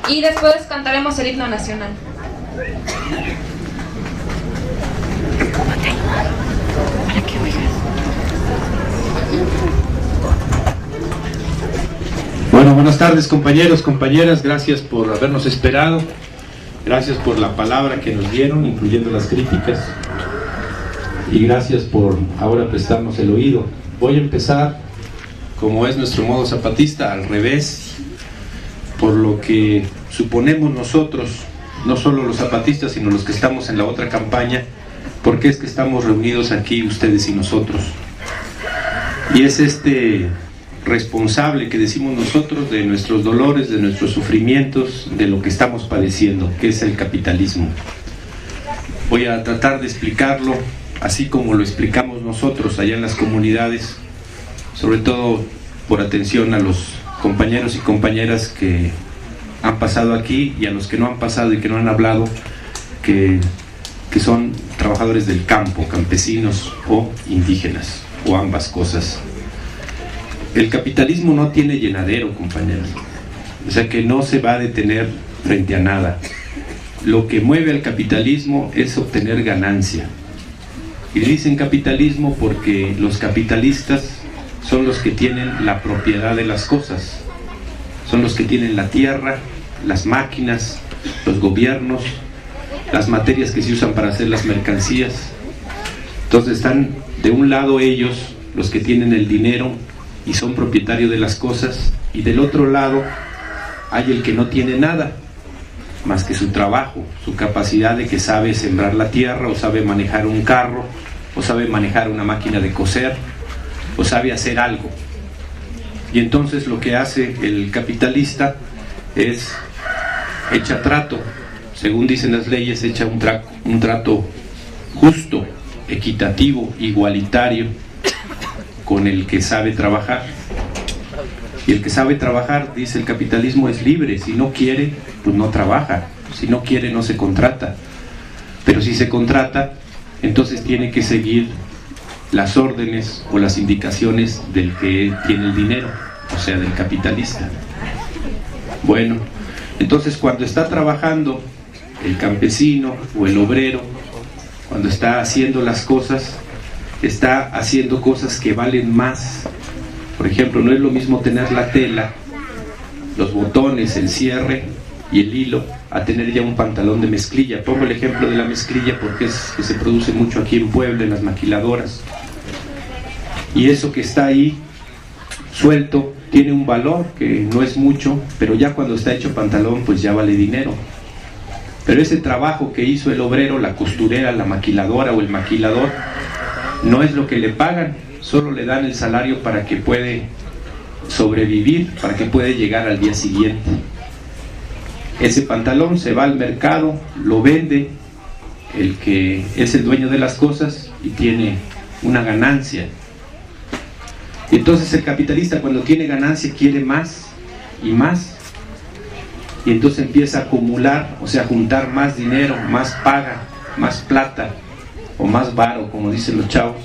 y después cantaremos el himno nacional. Bueno, buenas tardes compañeros, compañeras, gracias por habernos esperado, gracias por la palabra que nos dieron, incluyendo las críticas, y gracias por ahora prestarnos el oído. Voy a empezar, como es nuestro modo zapatista, al revés, por lo que suponemos nosotros, no solo los zapatistas, sino los que estamos en la otra campaña, por qué es que estamos reunidos aquí ustedes y nosotros. Y es responsable que decimos nosotros de nuestros dolores, de nuestros sufrimientos, de lo que estamos padeciendo, que es el capitalismo. Voy a tratar de explicarlo así como lo explicamos nosotros allá en las comunidades, sobre todo por atención a los compañeros y compañeras que han pasado aquí y a los que no han pasado y que no han hablado, que son trabajadores del campo, campesinos o indígenas, o ambas cosas. El capitalismo no tiene llenadero, compañeros, o sea que no se va a detener frente a nada. Lo que mueve al capitalismo es obtener ganancia, y dicen capitalismo porque los capitalistas son los que tienen la propiedad de las cosas, son los que tienen la tierra, las máquinas, los gobiernos, las materias que se usan para hacer las mercancías. Entonces están de un lado ellos, los que tienen el dinero y son propietarios de las cosas, y del otro lado hay el que no tiene nada más que su trabajo, su capacidad de que sabe sembrar la tierra, o sabe manejar un carro, o sabe manejar una máquina de coser, o sabe hacer algo. Y entonces lo que hace el capitalista es echa trato, según dicen las leyes, echa un trato justo, equitativo, igualitario con el que sabe trabajar. Y el que sabe trabajar, dice el capitalismo, es libre. Si no quiere, pues no trabaja. Si no quiere, no se contrata. Pero si se contrata, entonces tiene que seguir las órdenes o las indicaciones del que tiene el dinero, o sea, del capitalista. Bueno, entonces cuando está trabajando el campesino o el obrero, cuando está haciendo las cosas, está haciendo cosas que valen más. Por ejemplo, no es lo mismo tener la tela, los botones, el cierre y el hilo, a tener ya un pantalón de mezclilla. Pongo el ejemplo de la mezclilla porque es que se produce mucho aquí en Puebla, en las maquiladoras. Y eso que está ahí suelto tiene un valor que no es mucho, pero ya cuando está hecho pantalón pues ya vale dinero. Pero ese trabajo que hizo el obrero, la costurera, la maquiladora o el maquilador, no es lo que le pagan, solo le dan el salario para que puede sobrevivir, para que puede llegar al día siguiente. Ese pantalón se va al mercado, lo vende el que es el dueño de las cosas y tiene una ganancia. Y entonces el capitalista, cuando tiene ganancia, quiere más y más, y entonces empieza a acumular, o sea, a juntar más dinero, más paga, más plata o más varo, como dicen los chavos,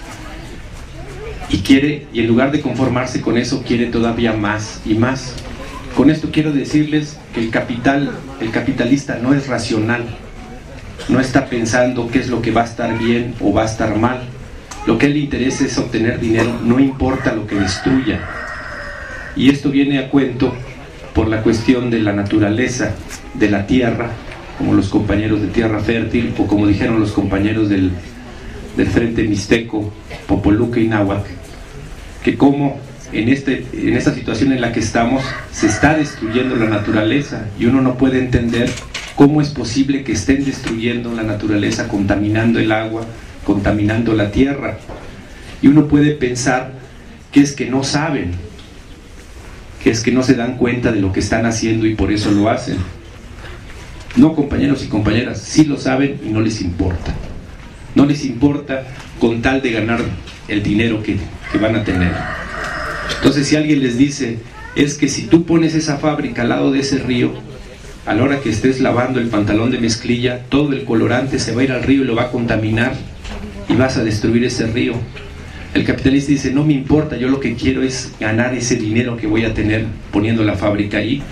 y quiere, y en lugar de conformarse con eso, quiere todavía más y más. Con esto quiero decirles que el capitalista no es racional, no está pensando qué es lo que va a estar bien o va a estar mal. Lo que a él le interesa es obtener dinero, no importa lo que destruya. Y esto viene a cuento por la cuestión de la naturaleza, de la tierra, como los compañeros de Tierra Fértil, o como dijeron los compañeros del Frente Mixteco, Popoluca y Náhuatl, que como en esta situación en la que estamos se está destruyendo la naturaleza, y uno no puede entender cómo es posible que estén destruyendo la naturaleza, contaminando el agua, contaminando la tierra. Y uno puede pensar que es que no saben, que es que no se dan cuenta de lo que están haciendo y por eso lo hacen. No, compañeros y compañeras, sí lo saben y no les importa. No les importa con tal de ganar el dinero que van a tener. Entonces, si alguien les dice, es que si tú pones esa fábrica al lado de ese río, a la hora que estés lavando el pantalón de mezclilla, todo el colorante se va a ir al río y lo va a contaminar y vas a destruir ese río. El capitalista dice, no me importa, yo lo que quiero es ganar ese dinero que voy a tener poniendo la fábrica ahí,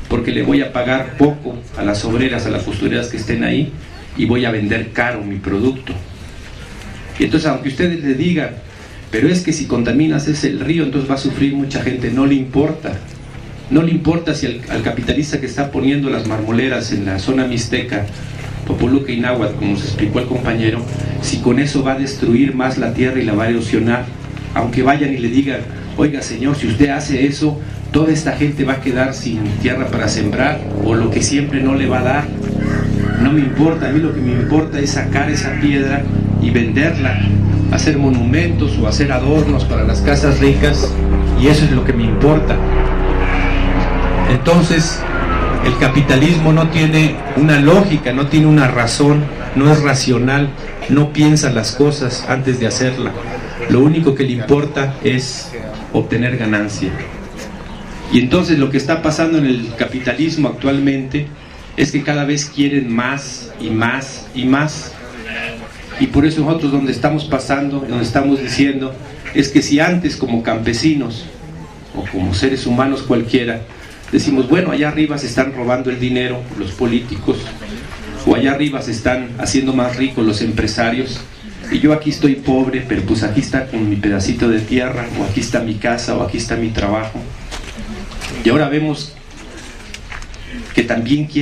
porque le voy a pagar poco a las obreras, a las costureras que estén ahí, y voy a vender caro mi producto. Y entonces, aunque ustedes le digan, pero es que si contaminas ese el río, entonces va a sufrir mucha gente, no le importa. No le importa si al capitalista que está poniendo las marmoleras en la zona mixteca, Popoluca y Náhuatl, como nos explicó el compañero, si con eso va a destruir más la tierra y la va a erosionar. Aunque vayan y le digan, oiga señor, si usted hace eso, toda esta gente va a quedar sin tierra para sembrar, o lo que siempre no le va a dar. No me importa, a mí lo que me importa es sacar esa piedra y venderla, hacer monumentos o hacer adornos para las casas ricas, y eso es lo que me importa. Entonces, el capitalismo no tiene una lógica, no tiene una razón, no es racional, no piensa las cosas antes de hacerla. Lo único que le importa es obtener ganancia. Y entonces lo que está pasando en el capitalismo actualmente es que cada vez quieren más y más y más. Y por eso nosotros donde estamos pasando, donde estamos diciendo, es que si antes como campesinos o como seres humanos cualquiera, decimos, bueno, allá arriba se están robando el dinero los políticos, o allá arriba se están haciendo más ricos los empresarios, y yo aquí estoy pobre, pero pues aquí está con mi pedacito de tierra, o aquí está mi casa, o aquí está mi trabajo. Y ahora vemos que también quieren